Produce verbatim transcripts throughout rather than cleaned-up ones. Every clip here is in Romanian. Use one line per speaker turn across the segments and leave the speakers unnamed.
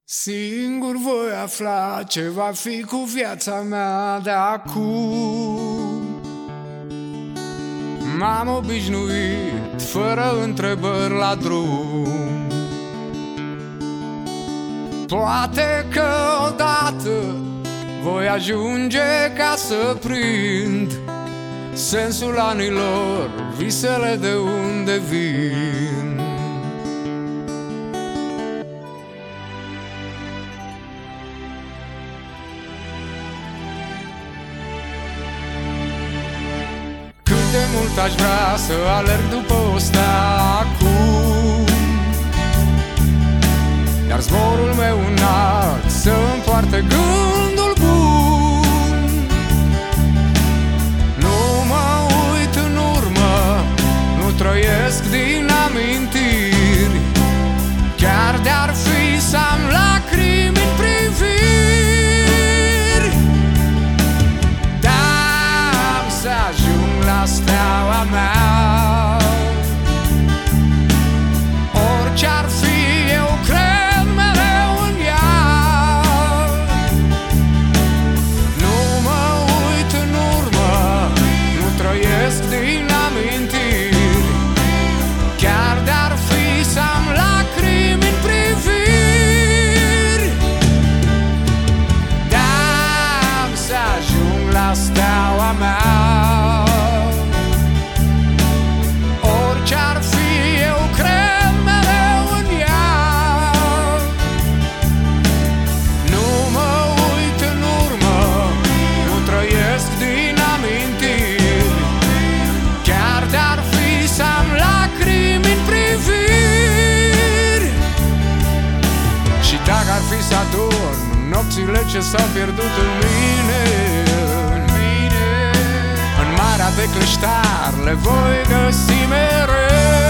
Singur voi afla ce va fi cu viața mea de acum. M-am obișnuit fără întrebări la drum. Poate că odată voi ajunge ca să prind sensul anilor, visele de unde vin. Cât de mult aș vrea să alerg după o stea acum, iar zborul meu înalt să împoarte gândul bun. Nu mă uit în urmă, nu trăiesc din amintiri, chiar de-ar fi să am lacrimi în priviri. Dar să ajung la steaua mea, orice-ar fi, eu cred mereu în ea. Nu mă uit în urmă, nu trăiesc din amintiri, chiar de-ar fi să am lacrimi în priviri. Dar să ajung la steaua mea, orice-ar fi, eu cred mereu în ea. Nu mă uit în urmă, nu trăiesc din amintiri, chiar de-ar fi să am lacrimi în priviri. Și dacă ar fi să adun nopțile ce s-au pierdut în mine, în marea de cleștar le voi găsi mereu.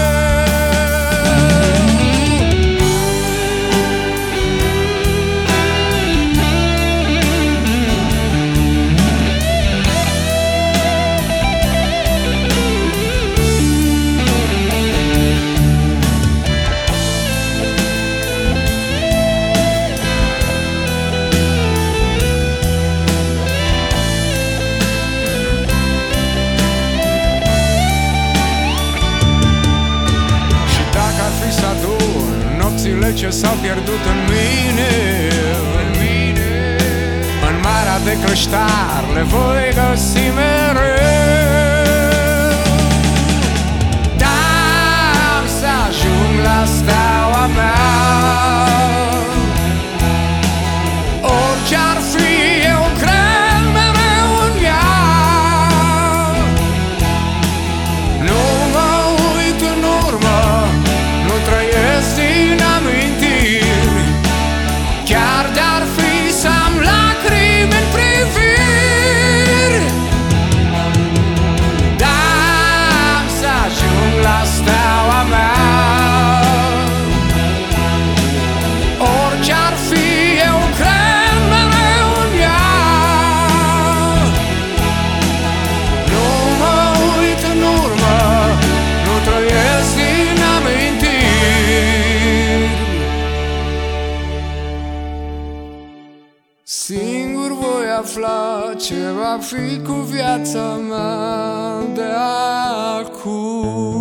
Nopțile ce s-au pierdut în mine, în mine, în marea de cleștar le voi găsi mereu. Dar să ajung la steaua mea, orice-ar fi, eu cred mereu în ea. Nu mă uit în urmă, nu trăiesc din amintiri, chiar de-ar fi să am lacrimi în priviri. Dar să ajung la steaua mea, orice-ar fi, eu cred mereu în ea. Nu mă uit în urmă, nu trăiesc din amintiri. Singur voi afla ce va fi cu viața mea de acum.